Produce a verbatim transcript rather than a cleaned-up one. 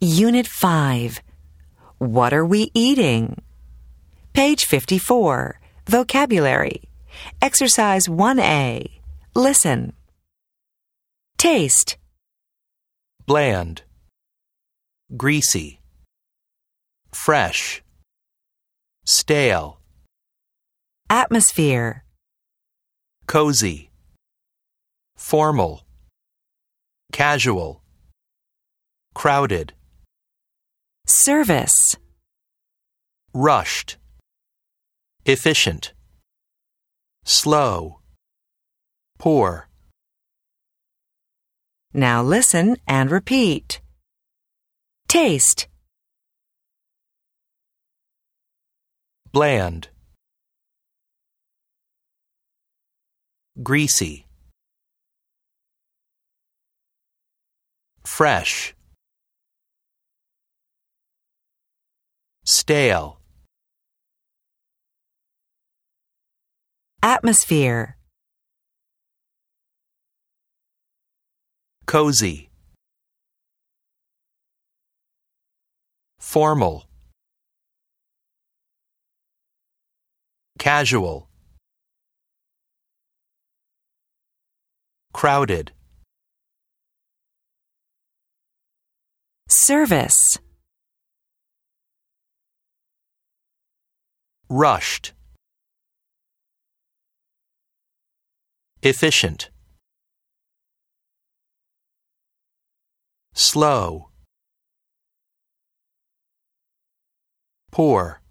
Unit five. What are we eating? Page fifty-four. Vocabulary. Exercise one A. Listen. Taste. Bland, greasy, fresh, stale, Atmosphere. cozy, formal, casual, crowded, Service. rushed, efficient, slow, poor. Now listen and repeat. Taste. Bland, greasy, fresh, stale, Atmosphere. cozy, formal, casual, crowded, Service. rushed, efficient, slow, poor.